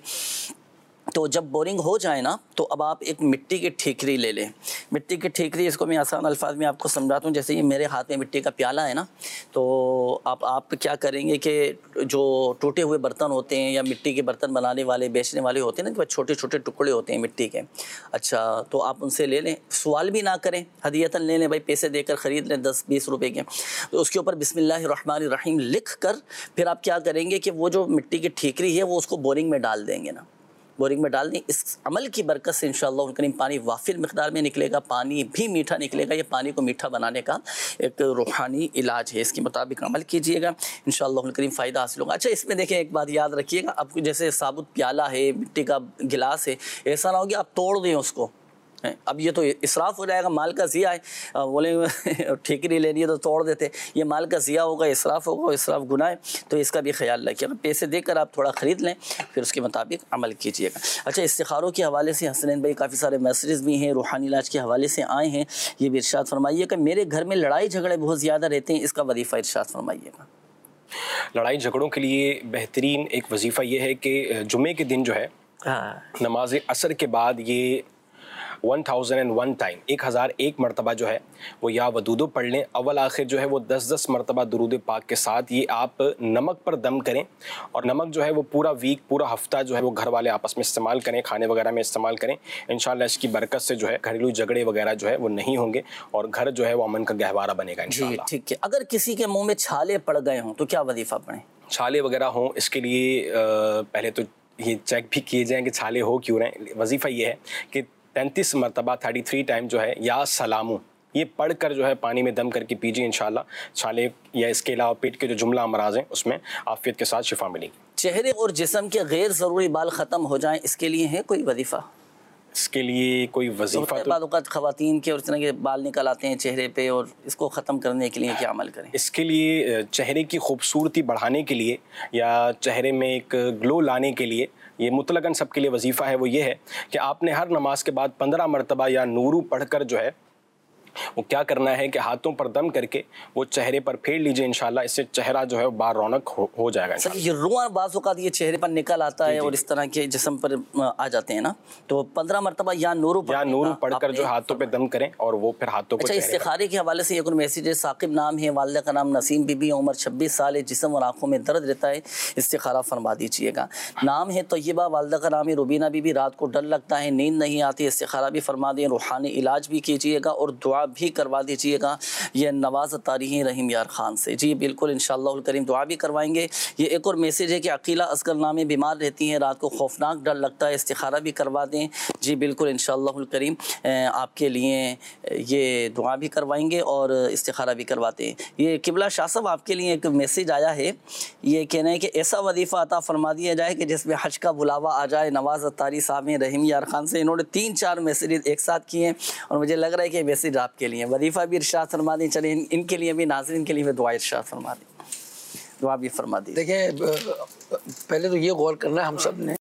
تو جب بورنگ ہو جائے نا تو اب آپ ایک مٹی کی ٹھیکری لے لیں. مٹی کی ٹھیکری، اس کو میں آسان الفاظ میں آپ کو سمجھاتا ہوں. جیسے یہ میرے ہاتھ میں مٹی کا پیالہ ہے نا، تو آپ آپ کیا کریں گے کہ جو ٹوٹے ہوئے برتن ہوتے ہیں یا مٹی کے برتن بنانے والے بیچنے والے ہوتے ہیں نا، کہ چھوٹے چھوٹے ٹکڑے ہوتے ہیں مٹی کے، اچھا تو آپ ان سے لے لیں. سوال بھی نہ کریں، ہدیتاً لے لیں، بھائی پیسے دے کر خرید لیں دس بیس روپے کے. تو اس کے اوپر بسم اللہ الرحمن الرحیم لکھ کر پھر آپ کیا کریں گے کہ وہ جو مٹی کی ٹھیکری ہے وہ اس کو بورنگ میں ڈال دیں گے نا، بورنگ میں ڈال دیں. اس عمل کی برکت سے انشاءاللہ الکریم پانی وافر مقدار میں نکلے گا، پانی بھی میٹھا نکلے گا. یہ پانی کو میٹھا بنانے کا ایک روحانی علاج ہے. اس کے مطابق عمل کیجئے گا، انشاءاللہ الکریم فائدہ حاصل ہوگا. اچھا، اس میں دیکھیں ایک بات یاد رکھیے گا، اب جیسے ثابت پیالہ ہے، مٹی کا گلاس ہے، ایسا نہ ہو کہ آپ توڑ دیں اس کو. اب یہ تو اسراف ہو جائے گا، مال کا ضیاء ہے. بولیں ٹھیکری لینی ہے تو توڑ دیتے، یہ مال کا ضیاء ہوگا، اسراف ہوگا، اسراف گناہ ہے. تو اس کا بھی خیال رکھیے گا. پیسے دے کر آپ تھوڑا خرید لیں، پھر اس کے مطابق عمل کیجیے گا. اچھا، استخاروں کے حوالے سے حسنین بھائی کافی سارے میسیجز بھی ہیں، روحانی علاج کے حوالے سے آئے ہیں. یہ بھی ارشاد فرمائیے کہ میرے گھر میں لڑائی جھگڑے بہت زیادہ رہتے ہیں، اس کا وظیفہ ارشاد فرمائیے گا. لڑائی جھگڑوں کے لیے بہترین ایک وظیفہ یہ ہے کہ جمعے کے دن جو ہے نماز عصر کے بعد یہ one thousand and one time ایک ہزار ایک مرتبہ جو ہے وہ یا ودودو پڑھ لیں. اول آخر جو ہے وہ دس دس مرتبہ درود پاک کے ساتھ یہ آپ نمک پر دم کریں، اور نمک جو ہے وہ پورا ویک پورا ہفتہ جو ہے وہ گھر والے آپس میں استعمال کریں، کھانے وغیرہ میں استعمال کریں. انشاءاللہ اس کی برکت سے جو ہے گھریلو جھگڑے وغیرہ جو ہے وہ نہیں ہوں گے اور گھر جو ہے وہ امن کا گہوارہ بنے گا انشاءاللہ. جی ٹھیک ہے. اگر کسی کے منہ میں چھالے پڑ گئے ہوں تو کیا وظیفہ پڑھیں؟ چھالے وغیرہ ہوں، اس کے لیے پہلے تو یہ چیک بھی کیے جائیں کہ چھالے ہو کیوں رہے. وظیفہ یہ ہے کہ تینتیس مرتبہ تھرٹی تھری ٹائم جو ہے یا سلامو یہ پڑھ کر جو ہے پانی میں دم کر کے پیجیے. انشاءاللہ چھالے یا اس کے علاوہ پیٹ کے جو جملہ امراض ہیں اس میں عافیت کے ساتھ شفا ملے گی. چہرے اور جسم کے غیر ضروری بال ختم ہو جائیں، اس کے لیے ہے کوئی وظیفہ؟ اس کے لیے کوئی وظیفہ تو بعض اوقات خواتین کے اور اس طرح کے بال نکل آتے ہیں چہرے پہ، اور اس کو ختم کرنے کے لیے کیا عمل کریں؟ اس کے لیے چہرے کی خوبصورتی بڑھانے کے لیے یا چہرے میں ایک گلو لانے کے لیے یہ مطلقاً سب کے لیے وظیفہ ہے. وہ یہ ہے کہ آپ نے ہر نماز کے بعد پندرہ مرتبہ یا نورو پڑھ کر جو ہے وہ کیا کرنا ہے کہ ہاتھوں پر دم کر کے وہ چہرے پر پھیر لیجئے. انشاءاللہ اس سے چہرہ جو ہے بار رونق ہو, ہو جائے گا. سر یہ رواں بعض اوقات یہ چہرے پر نکل آتا ہے اور اس طرح کے جسم پر آ جاتے ہیں نا، تو پندرہ مرتبہ یا نورو یا نورو پڑھ کر جو ہاتھوں پہ دم کریں اور وہ پھر ہاتھوں کو. اچھا، استخارے کے حوالے سے ایک اور میسیج ہے. ثاقب نام ہے، والدہ کا نام نسیم بی بی، عمر چھبیس سال ہے، جسم اور آنکھوں میں درد رہتا ہے، استخارہ فرما دیجیے گا. نام ہے طیبہ، والدہ کا نام ہے روبینہ بی بی، رات کو ڈر لگتا ہے، نیند نہیں آتی، استخارہ بھی فرما دیں، روحانی علاج بھی کیجیے گا اور دعا بھی کروا دیجیے گا. یہ نواز تاریخ رحیم یار خان سے. جی بالکل انشاءاللہ الکریم دعا بھی کروائیں گے. یہ ایک اور میسیج ہے کہ عقیلہ اصغر نامے بیمار رہتی ہیں، رات کو خوفناک ڈر لگتا ہے، استخارہ بھی کروا دیں. جی بالکل انشاءاللہ الکریم آپ کے لیے یہ دعا بھی کروائیں گے اور استخارہ بھی کرواتے ہیں. یہ قبلہ شاہ صاحب آپ کے لیے ایک میسیج آیا ہے، یہ کہنا ہے کہ ایسا وظیفہ عطا فرما دیا جائے کہ جس میں حج کا بلاوا آ جائے. نواز تاری صاحب رحیم یار خان سے. انہوں نے تین چار میسیج ایک ساتھ کیے ہیں اور مجھے لگ رہا ہے کہ میسیج آپ کے لیے. وظیفہ بھی ارشاد فرما دیں. چلیں ان کے لیے بھی، ناظرین کے لیے بھی دعا ارشاد فرما دیں، دعا بھی فرما دیں. دیکھیں پہلے تو یہ غور کرنا ہے ہم سب نے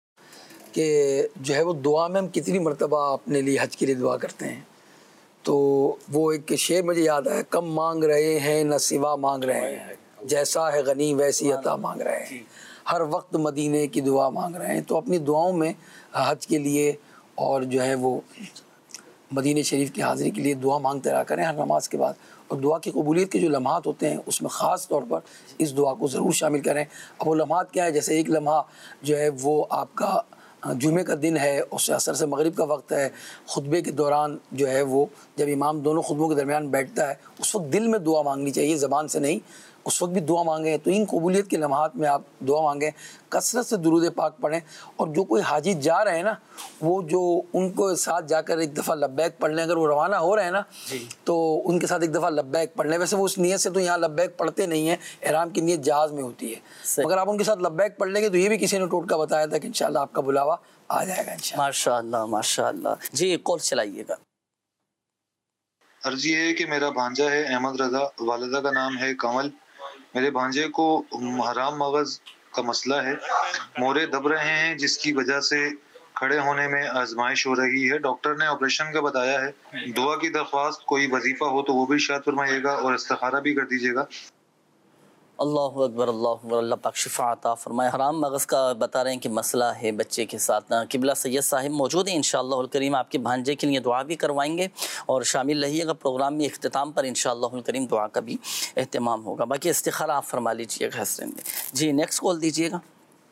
کہ جو ہے وہ دعا میں ہم کتنی مرتبہ اپنے لیے حج کے لیے دعا کرتے ہیں. تو وہ ایک شعر مجھے یاد ہے، کم مانگ رہے ہیں نہ سوا مانگ رہے ہیں، جیسا ہے غنی ویسی عطا مانگ رہے ہیں، ہر وقت مدینے کی دعا مانگ رہے ہیں. تو اپنی دعاؤں میں حج کے لیے اور جو ہے وہ مدینہ شریف کی حاضری کے لیے دعا مانگتے رہا کریں ہر نماز کے بعد، اور دعا کی قبولیت کے جو لمحات ہوتے ہیں اس میں خاص طور پر اس دعا کو ضرور شامل کریں۔ اب وہ لمحات کیا ہے؟ جیسے ایک لمحہ جو ہے وہ آپ کا جمعے کا دن ہے، اس سے عصر سے مغرب کا وقت ہے، خطبے کے دوران جو ہے وہ جب امام دونوں خطبوں کے درمیان بیٹھتا ہے اس وقت دل میں دعا مانگنی چاہیے، زبان سے نہیں، اس وقت بھی دعا مانگیں۔ تو ان قبولیت کے لمحات میں آپ دعا مانگیں، کثرت سے درود پاک پڑھیں، اور جو کوئی حاجی جا رہے ہیں نا وہ جو ان کو ساتھ جا کر ایک دفعہ لبیک پڑھ لیں، اگر وہ روانہ ہو رہے ہیں نا تو ان کے ساتھ ایک دفعہ لبیک پڑھ لیں۔ ویسے وہ اس نیت سے تو یہاں لبیک پڑھتے نہیں ہیں، احرام کی نیت جہاز میں ہوتی ہے، مگر آپ ان کے ساتھ لبیک پڑھ لیں گے تو یہ بھی کسی نے ٹوٹکا بتایا تھا کہ انشاءاللہ آپ کا بلاوا آ جائے گا انشاءاللہ۔ ماشاء اللہ ماشاء اللہ۔ جی ایک کال چلائیے گا۔ عرض یہ ہے کہ میرا بھانجا ہے احمد رضا، والدہ کا نام ہے کمل۔ میرے بھانجے کو حرام مغز کا مسئلہ ہے، مورے دب رہے ہیں جس کی وجہ سے کھڑے ہونے میں آزمائش ہو رہی ہے، ڈاکٹر نے آپریشن کا بتایا ہے۔ دعا کی درخواست، کوئی وظیفہ ہو تو وہ بھی ارشاد فرمائیے گا اور استخارہ بھی کر دیجیے گا۔ اللہ اکبر اللہ اکبر، اللہ پاک شفا عطا فرمائے۔ حرام مغز کا بتا رہے ہیں کہ مسئلہ ہے بچے کے ساتھ۔ قبلہ سید صاحب موجود ہیں انشاءاللہ الکریم، آپ کے بھانجے کے لیے دعا بھی کروائیں گے اور شامل رہیے گا پروگرام میں، اختتام پر انشاءاللہ الکریم دعا کا بھی اہتمام ہوگا۔ باقی استخارہ آپ فرما لیجیے گا حسرین میں۔ جی نیکسٹ کال دیجیے گا۔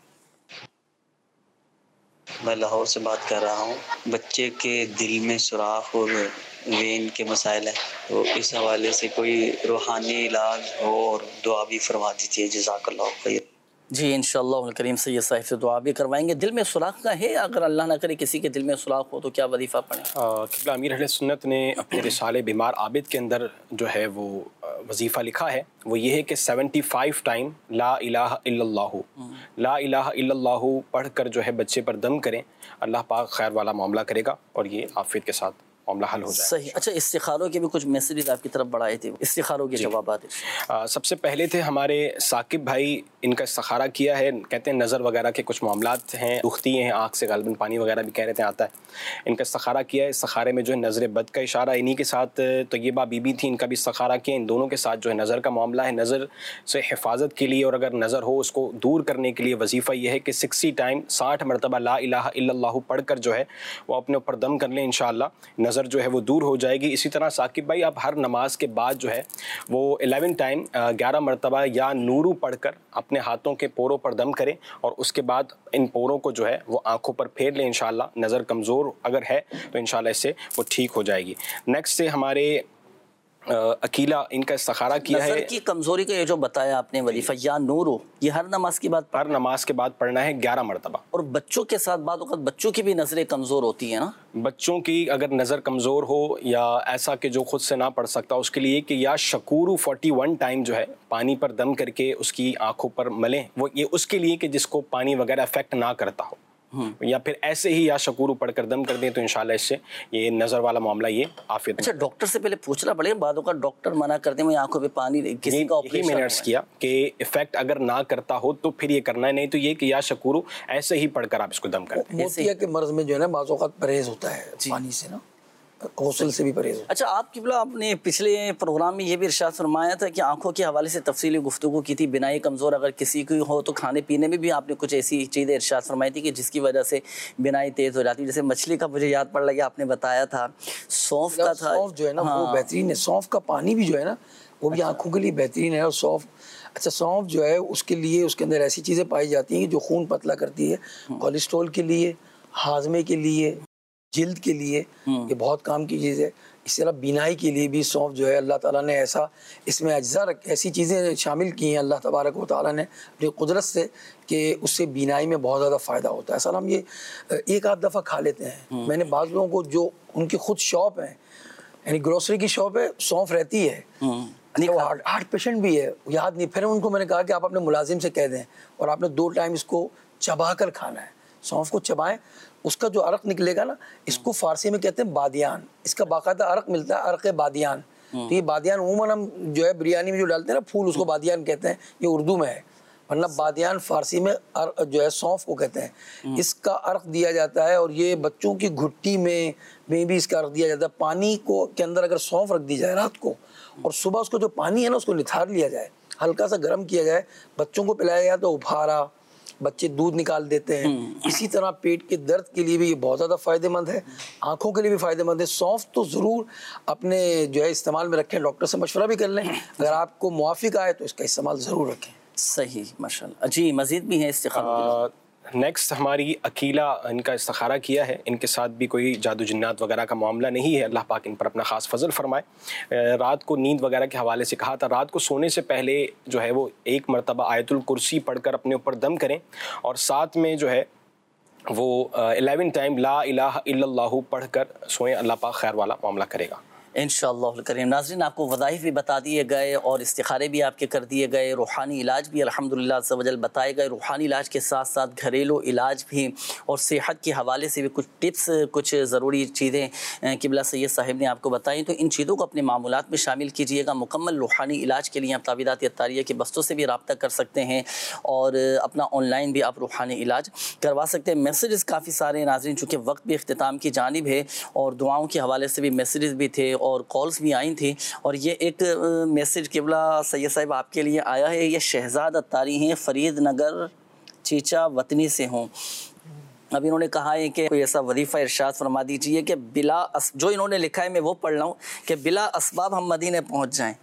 میں لاہور سے بات کر رہا ہوں، بچے کے دل میں سوراخ اور وین کے مسائل ہیں، تو اس حوالے سے کوئی روحانی علاج ہو اور دعا بھی فرما دیجیے، جزاک اللہ خیر۔ جی انشاءاللہ الکریم سید صاحب سے دعا بھی کروائیں گے۔ دل میں سوراخ کا ہے، اگر اللہ نہ کرے کسی کے دل میں سوراخ ہو تو کیا وظیفہ پڑھیں؟ قبلہ امیر اہل سنت نے اپنے رسالے بیمار عابد کے اندر جو ہے وہ وظیفہ لکھا ہے، وہ یہ ہے کہ سیونٹی فائیو ٹائم لا الہ الا اللہ، لا الہ الا اللہ پڑھ کر جو ہے بچے پر دم کریں، اللہ پاک خیر والا معاملہ کرے گا اور یہ عافیت کے ساتھ معاملہ حل ہو جائے۔ صحیح۔ اچھا استخاروں کے بھی کچھ میسیجز آپ کی طرف بڑھائے تھے، استخاروں کے جوابات۔ سب سے پہلے تھے ہمارے ثاقب بھائی، ان کا استخارہ کیا ہے، کہتے ہیں نظر وغیرہ کے کچھ معاملات ہیں، دکھتی ہیں آنکھ سے، غالباً پانی وغیرہ بھی کہہ رہے تھے آتا ہے، ان کا استخارہ کیا ہے۔ استخارے میں جو ہے نظر بد کا اشارہ، انہی کے ساتھ طیبہ بی بی تھی، ان کا بھی استخارہ کیا، ان دونوں کے ساتھ جو ہے نظر کا معاملہ ہے۔ نظر سے حفاظت کے لیے اور اگر نظر ہو اس کو دور کرنے کے لیے وظیفہ یہ ہے کہ سکسٹی ٹائم ساٹھ مرتبہ لا الہ الا اللہ پڑھ کر جو ہے وہ اپنے اوپر دم کر لیں، انشاءاللہ نظر جو ہے وہ دور ہو جائے گی۔ اسی طرح ثاقب بھائی آپ ہر نماز کے بعد جو ہے وہ الیون ٹائم گیارہ مرتبہ یا نورو پڑھ کر اپنے ہاتھوں کے پوروں پر دم کریں اور اس کے بعد ان پوروں کو جو ہے وہ آنکھوں پر پھیر لیں، انشاءاللہ نظر کمزور اگر ہے تو انشاءاللہ اس سے وہ ٹھیک ہو جائے گی۔ نیکسٹ سے ہمارے عقیلہ، ان کا استخارہ کیا ہے۔ نظر کی کمزوری کا یہ جو بتایا آپ نے وظیفہ یا نورو، یہ ہر نماز کے بعد ہر نماز کے بعد پڑھنا ہے گیارہ مرتبہ۔ اور بچوں کے ساتھ بعض اوقات بچوں کی بھی نظریں کمزور ہوتی ہیں نا، بچوں کی اگر نظر کمزور ہو یا ایسا کہ جو خود سے نہ پڑھ سکتا، اس کے لیے کہ یا شکورو فورٹی ون ٹائم جو ہے پانی پر دم کر کے اس کی آنکھوں پر ملیں، وہ یہ اس کے لیے کہ جس کو پانی وغیرہ افیکٹ نہ کرتا ہو، یا پھر ایسے ہی یا شکورو پڑھ کر دم کر دیں تو انشاءاللہ اس سے یہ نظر والا معاملہ یہ عافیت۔ اچھا ڈاکٹر سے پہلے پوچھنا پڑے گا، بعدوں کا ڈاکٹر منع کرتے ہیں آنکھوں پہ پانی، کسی کا آپریشن میں نے عرض کیا کہ افیکٹ اگر نہ کرتا ہو تو پھر یہ کرنا ہے، نہیں تو یہ کہ یا شکورو ایسے ہی پڑھ کر آپ اس کو دم کر دیں۔ موتیا کے مرض میں جو ہے نا بعض اوقات پرہیز ہوتا ہے پانی سے نا، غسل سے بھی پرہیز ہوتا ہے۔ اچھا آپ قبلہ آپ نے پچھلے پروگرام میں یہ بھی ارشاد فرمایا تھا کہ آنکھوں کے حوالے سے تفصیلی گفتگو کی تھی، بینائی کمزور اگر کسی کی ہو تو کھانے پینے میں بھی آپ نے کچھ ایسی چیزیں ارشاد فرمائی تھی کہ جس کی وجہ سے بینائی تیز ہو جاتی ہے، جیسے مچھلی کا مجھے یاد پڑ لگا آپ نے بتایا تھا، سونف کا تھا، سونف جو ہے نا وہ بہترین ہے، سونف کا پانی بھی جو ہے نا وہ بھی آنکھوں کے لیے بہترین ہے۔ اور سونف اچھا سونف جو ہے اس کے لیے اس کے اندر ایسی چیزیں پائی جاتی ہیں جو خون پتلا کرتی ہے، کولیسٹرول کے لیے، ہاضمے کے لیے، جلد کے لیے یہ بہت کام کی چیز ہے۔ اسی طرح بینائی کے لیے بھی سونف جو ہے اللہ تعالیٰ نے ایسا اس میں اجزاء ایسی چیزیں شامل کی ہیں اللہ تبارک و تعالیٰ نے اپنی قدرت سے کہ اس سے بینائی میں بہت زیادہ فائدہ ہوتا ہے۔ اصل ہم یہ ایک آدھ دفعہ کھا لیتے ہیں، میں نے بعض لوگوں کو جو ان کی خود شاپ ہے، یعنی گروسری کی شاپ ہے، سونف رہتی ہے، وہ ہارٹ پیشنٹ بھی ہے، یاد نہیں، پھر ان کو میں نے کہا کہ آپ اپنے ملازم سے کہہ دیں اور آپ نے دو ٹائم اس کو چبا کر کھانا ہے، سونف کو چبائیں، اس کا جو عرق نکلے گا نا اس کو فارسی میں کہتے ہیں بادیان، اس کا باقاعدہ عرق ملتا ہے، عرق بادیان۔ تو یہ بادیان عموماً ہم جو ہے بریانی میں جو ڈالتے ہیں نا پھول، اس کو بادیان کہتے ہیں، یہ اردو میں ہے، ورنہ بادیان فارسی میں جو ہے سونف کو کہتے ہیں۔ اس کا عرق دیا جاتا ہے اور یہ بچوں کی گھٹی میں میں بھی اس کا عرق دیا جاتا ہے۔ پانی کو کے اندر اگر سونف رکھ دی جائے رات کو اور صبح اس کو جو پانی ہے نا اس کو نتھار لیا جائے، ہلکا سا گرم کیا جائے، بچوں کو پلایا جائے تو ابھارا بچے دودھ نکال دیتے ہیں. اسی طرح پیٹ کے درد کے لیے بھی یہ بہت زیادہ فائدہ مند ہے, آنکھوں کے لیے بھی فائدہ مند ہے. سونف تو ضرور اپنے جو ہے استعمال میں رکھیں, ڈاکٹر سے مشورہ بھی کر لیں, اگر آپ کو موافق آئے تو اس کا استعمال ضرور رکھیں. صحیح, ماشاء اللہ. جی مزید بھی ہیں استخارہ؟ نیکسٹ ہماری عقیلہ, ان کا استخارہ کیا ہے, ان کے ساتھ بھی کوئی جادو جنات وغیرہ کا معاملہ نہیں ہے, اللہ پاک ان پر اپنا خاص فضل فرمائے. رات کو نیند وغیرہ کے حوالے سے کہا تھا, رات کو سونے سے پہلے جو ہے وہ ایک مرتبہ آیت الکرسی پڑھ کر اپنے اوپر دم کریں, اور ساتھ میں جو ہے وہ الیون ٹائم لا الہ الا اللہ پڑھ کر سوئیں, اللہ پاک خیر والا معاملہ کرے گا انشاءاللہ الکریم. ناظرین, آپ کو وظائف بھی بتا دیے گئے اور استخارے بھی آپ کے کر دیے گئے, روحانی علاج بھی الحمدللہ عز و جل بتائے گئے. روحانی علاج کے ساتھ ساتھ گھریلو علاج بھی اور صحت کے حوالے سے بھی کچھ ٹپس, کچھ ضروری چیزیں قبلہ سید صاحب نے آپ کو بتائیں, تو ان چیزوں کو اپنے معمولات میں شامل کیجئے گا. مکمل روحانی علاج کے لیے آپ تعویذات اطاریہ کے بستوں سے بھی رابطہ کر سکتے ہیں, اور اپنا آن لائن بھی آپ روحانی علاج کروا سکتے ہیں. میسیجز کافی سارے ہیں ناظرین, چونکہ وقت بھی اختتام کی جانب ہے, اور دعاؤں کے حوالے سے بھی میسیجز بھی تھے اور کالز بھی آئی تھیں. اور یہ ایک میسیج قبلہ سید صاحب آپ کے لیے آیا ہے. یہ شہزاد اتاری ہیں, فرید نگر چیچا وطنی سے ہوں. اب انہوں نے کہا ہے کہ کوئی ایسا وظیفہ ارشاد فرما دیجئے کہ بلا اس... جو انہوں نے لکھا ہے میں وہ پڑھ رہا ہوں کہ بلا اسباب ہم مدینے پہنچ جائیں.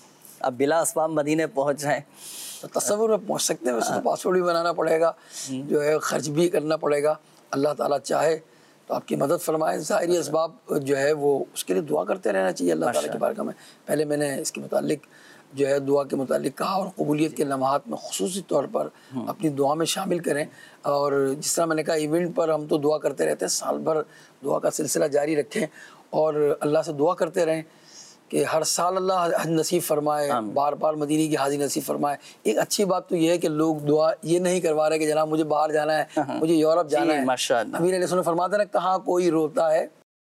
اب بلا اسباب مدینے پہنچ جائیں تو تصور میں پہنچ سکتے ہیں, ویسے تو پاسپورٹ بھی بنانا پڑے گا, جو ہے خرچ بھی کرنا پڑے گا. اللہ تعالیٰ چاہے تو آپ کی مدد فرمائیں. ظاہری اسباب جو ہے وہ اس کے لیے دعا کرتے رہنا چاہیے اللہ تعالیٰ کی بارگاہ میں. پہلے میں نے اس کے متعلق جو ہے دعا کے متعلق کہا, اور قبولیت کے لمحات میں خصوصی طور پر اپنی دعا میں شامل کریں. اور جس طرح میں نے کہا ایونٹ پر ہم تو دعا کرتے رہتے ہیں, سال بھر دعا کا سلسلہ جاری رکھیں, اور اللہ سے دعا کرتے رہیں کہ ہر سال اللہ حج نصیب فرمائے, بار بار مدینے کی حاضری نصیب فرمائے. ایک اچھی بات تو یہ ہے کہ لوگ دعا یہ نہیں کروا رہے کہ جناب مجھے باہر جانا ہے, مجھے یورپ جانا ہے. امیر علیہ السلام فرماتے ہیں کہاں کوئی روتا ہے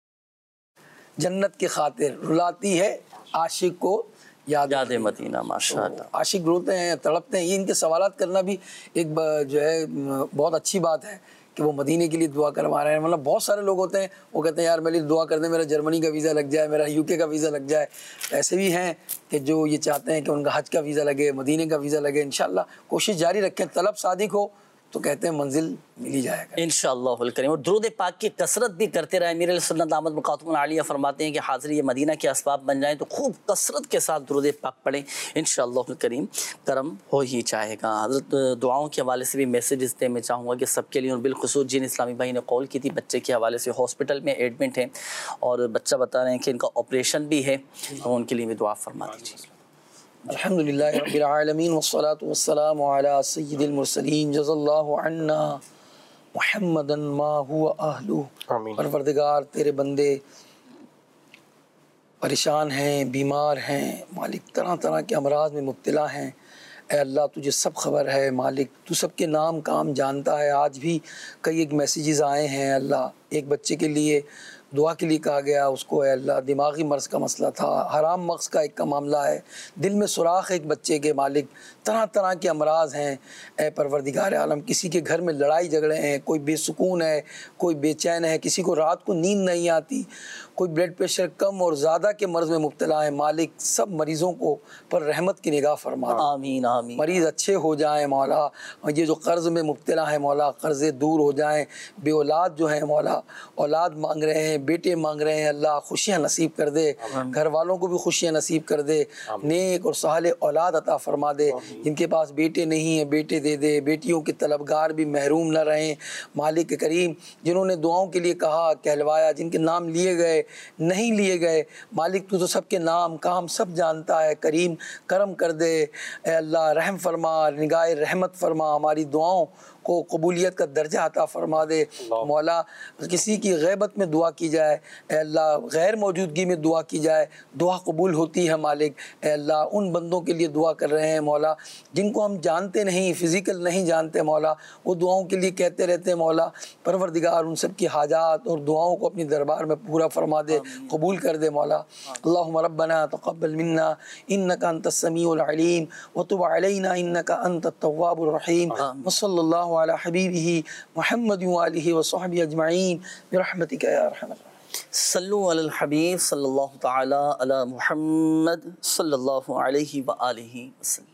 جنت کی خاطر, رلاتی ہے عاشق کو یاد یاد مدینہ. ماشاءاللہ, عاشق روتے ہیں, تڑپتے ہیں. یہ ان کے سوالات کرنا بھی ایک جو ہے بہت اچھی بات ہے کہ وہ مدینے کے لیے دعا کروا رہے ہیں. مطلب بہت سارے لوگ ہوتے ہیں وہ کہتے ہیں یار میرے لیے دعا کر دیں, میرا جرمنی کا ویزا لگ جائے, میرا یو کے کا ویزا لگ جائے. ایسے بھی ہیں کہ جو یہ چاہتے ہیں کہ ان کا حج کا ویزا لگے, مدینے کا ویزا لگے. انشاءاللہ کوشش جاری رکھیں, طلب صادق ہو تو کہتے ہیں منزل مل ہی جائے گا انشاءاللہ الکریم. اور درود پاک کی کثرت بھی کرتے رہیں. امیر علیہ السنت دامت برکاتہم العالیہ فرماتے ہیں کہ حاضری مدینہ کے اسباب بن جائیں تو خوب کثرت کے ساتھ درود پاک پڑھیں, انشاءاللہ الکریم کرم ہو ہی چاہے گا. حضرت دعاؤں کے حوالے سے بھی میسیجز تھے, میں چاہوں گا کہ سب کے لیے, اور بالخصوص جن اسلامی بھائی نے کال کی تھی بچے کے حوالے سے, ہاسپٹل میں ایڈمٹ ہیں اور بچہ بتا رہے ہیں کہ ان کا آپریشن بھی ہے, تو ان کے لیے بھی دعا فرما دیجیے. الحمدللہ رب العالمین والصلاة والسلام علی سید المرسلین جزا اللہ عنا محمدا ما هو اہلو. پروردگار تیرے بندے پریشان ہیں, بیمار ہیں مالک, طرح طرح کے امراض میں مبتلا ہیں. اے اللہ تجھے سب خبر ہے مالک, تو سب کے نام کام جانتا ہے. آج بھی کئی ایک میسیجز آئے ہیں اللہ, ایک بچے کے لیے دعا کے لیے کہا گیا, اس کو اے اللہ دماغی مرض کا مسئلہ تھا, حرام مغز کا ایک کا معاملہ ہے, دل میں سوراخ ایک بچے کے مالک, طرح طرح کے امراض ہیں. اے پروردگار عالم, کسی کے گھر میں لڑائی جھگڑے ہیں, کوئی بے سکون ہے, کوئی بے چین ہے, کسی کو رات کو نیند نہیں آتی, کوئی بلڈ پریشر کم اور زیادہ کے مرض میں مبتلا ہے. مالک سب مریضوں کو پر رحمت کی نگاہ فرما, آمین آمین. مریض اچھے ہو جائیں مولا, اور یہ جو قرض میں مبتلا ہے مولا قرضے دور ہو جائیں. بے اولاد جو ہیں مولا اولاد مانگ رہے ہیں, بیٹے مانگ رہے ہیں, اللہ خوشیاں نصیب کر دے, گھر والوں کو بھی خوشیاں نصیب کر دے, نیک اور صالح اولاد عطا فرما دے. جن کے پاس بیٹے نہیں ہیں بیٹے دے دے, بیٹیوں کے طلبگار بھی محروم نہ رہیں. مالک کریم جنہوں نے دعاؤں کے لیے کہا کہلوایا, جن کے نام لیے گئے نہیں لیے گئے, مالک تو تو سب کے نام کام سب جانتا ہے. کریم کرم کر دے اے اللہ, رحم فرما, نگاہ رحمت فرما, ہماری دعاؤں کو قبولیت کا درجہ عطا فرما دے. مولا کسی کی غیبت میں دعا کی جائے اے اللہ, غیر موجودگی میں دعا کی جائے, دعا قبول ہوتی ہے مالک. اے اللہ ان بندوں کے لیے دعا کر رہے ہیں مولا جن کو ہم جانتے نہیں, فزیکل نہیں جانتے مولا, وہ دعاؤں کے لیے کہتے رہتے ہیں مولا. پروردگار ان سب کی حاجات اور دعاؤں کو اپنی دربار میں پورا فرما دے, قبول کر دے مولا. اللہم ربنا تقبل منا انکا انت السمیع العلیم وتب علینا انکا انت التواب الرحیم. وصلی اللہ علی حبیبہ محمد وآلہ وصحبہ اجمعین برحمتک یا ارحم الراحمین. صلو علی الحبیب صلی اللہ تعالی علی محمد صلی اللہ علیہ وآلہ وسلم.